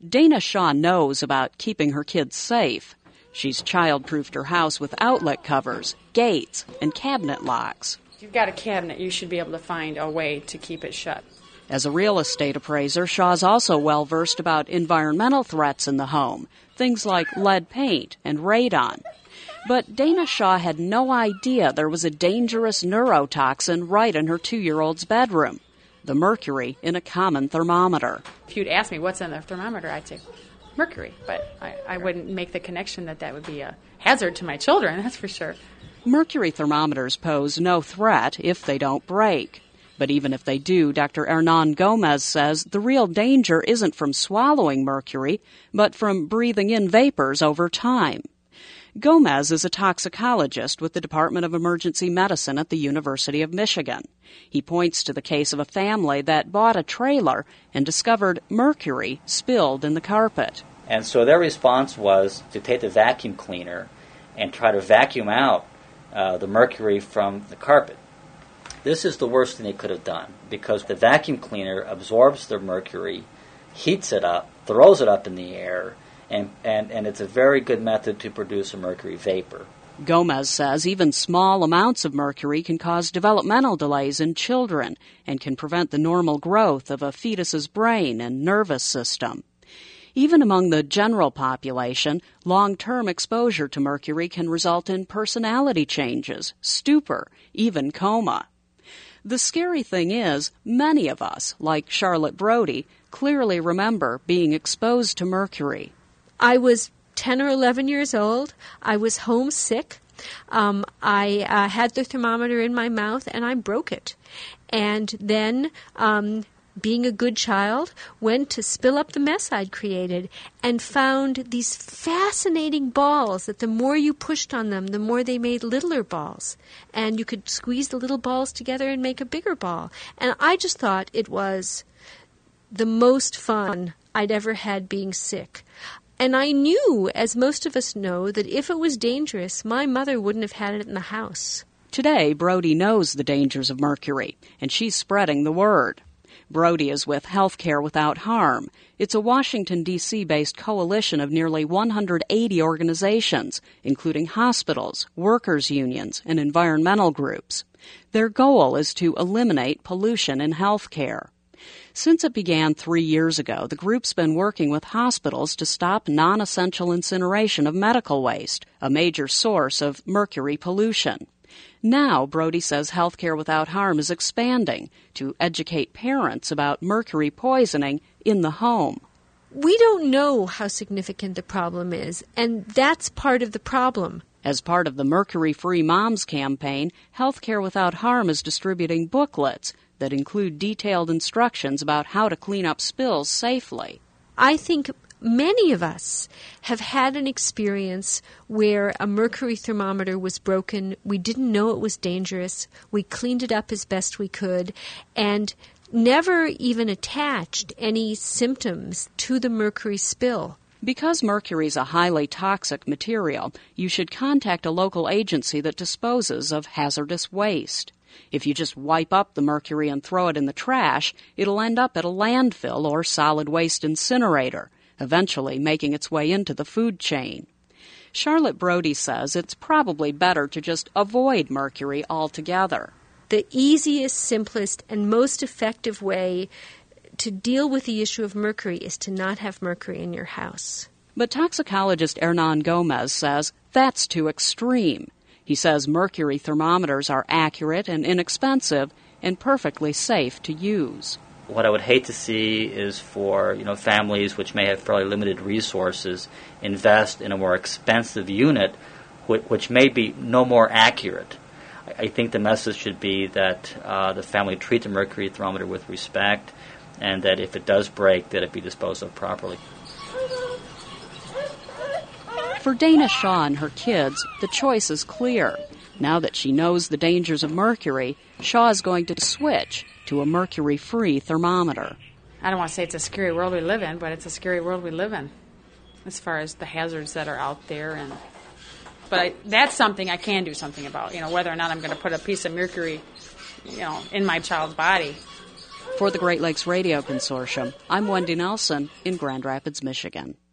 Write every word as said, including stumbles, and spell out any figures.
Dana Shaw knows about keeping her kids safe. She's child-proofed her house with outlet covers, gates, and cabinet locks. If you've got a cabinet, you should be able to find a way to keep it shut. As a real estate appraiser, Shaw's also well-versed about environmental threats in the home, things like lead paint and radon. But Dana Shaw had no idea there was a dangerous neurotoxin right in her two-year-old's bedroom, the mercury in a common thermometer. If you'd ask me what's in the thermometer, I'd say mercury, but I, I wouldn't make the connection that that would be a hazard to my children, that's for sure. Mercury thermometers pose no threat if they don't break. But even if they do, Doctor Hernan Gomez says the real danger isn't from swallowing mercury, but from breathing in vapors over time. Gomez is a toxicologist with the Department of Emergency Medicine at the University of Michigan. He points to the case of a family that bought a trailer and discovered mercury spilled in the carpet. And so their response was to take the vacuum cleaner and try to vacuum out uh, the mercury from the carpet. This is the worst thing they could have done, because the vacuum cleaner absorbs the mercury, heats it up, throws it up in the air, and, and, and it's a very good method to produce a mercury vapor. Gomez says even small amounts of mercury can cause developmental delays in children and can prevent the normal growth of a fetus's brain and nervous system. Even among the general population, long-term exposure to mercury can result in personality changes, stupor, even coma. The scary thing is, many of us, like Charlotte Brody, clearly remember being exposed to mercury. I was ten or eleven years old. I was homesick. Um, I uh, had the thermometer in my mouth, and I broke it. And then, um, being a good child, went to spill up the mess I'd created and found these fascinating balls that the more you pushed on them, the more they made littler balls. And you could squeeze the little balls together and make a bigger ball. And I just thought it was the most fun I'd ever had being sick. And I knew, as most of us know, that if it was dangerous, my mother wouldn't have had it in the house. Today, Brody knows the dangers of mercury, and she's spreading the word. Brody is with Healthcare Without Harm. It's a Washington, D C-based coalition of nearly one hundred eighty organizations, including hospitals, workers' unions, and environmental groups. Their goal is to eliminate pollution in healthcare. Since it began three years ago, the group's been working with hospitals to stop non-essential incineration of medical waste, a major source of mercury pollution. Now, Brody says Healthcare Without Harm is expanding to educate parents about mercury poisoning in the home. We don't know how significant the problem is, and that's part of the problem. As part of the Mercury-Free Moms campaign, Healthcare Without Harm is distributing booklets that include detailed instructions about how to clean up spills safely. I think many of us have had an experience where a mercury thermometer was broken. We didn't know it was dangerous. We cleaned it up as best we could and never even attached any symptoms to the mercury spill. Because mercury is a highly toxic material, you should contact a local agency that disposes of hazardous waste. If you just wipe up the mercury and throw it in the trash, it'll end up at a landfill or solid waste incinerator, eventually making its way into the food chain. Charlotte Brody says it's probably better to just avoid mercury altogether. The easiest, simplest, and most effective way to deal with the issue of mercury is to not have mercury in your house. But toxicologist Hernan Gomez says that's too extreme. He says mercury thermometers are accurate and inexpensive and perfectly safe to use. What I would hate to see is for, you know, families which may have fairly limited resources invest in a more expensive unit which, which may be no more accurate. I, I think the message should be that uh, the family treat the mercury thermometer with respect, and that if it does break, that it be disposed of properly. For Dana Shaw and her kids, the choice is clear. Now that she knows the dangers of mercury, Shaw is going to switch to a mercury-free thermometer. I don't want to say it's a scary world we live in, but it's a scary world we live in as far as the hazards that are out there. And But I, that's something I can do something about, you know, whether or not I'm going to put a piece of mercury, you know, in my child's body. For the Great Lakes Radio Consortium, I'm Wendy Nelson in Grand Rapids, Michigan.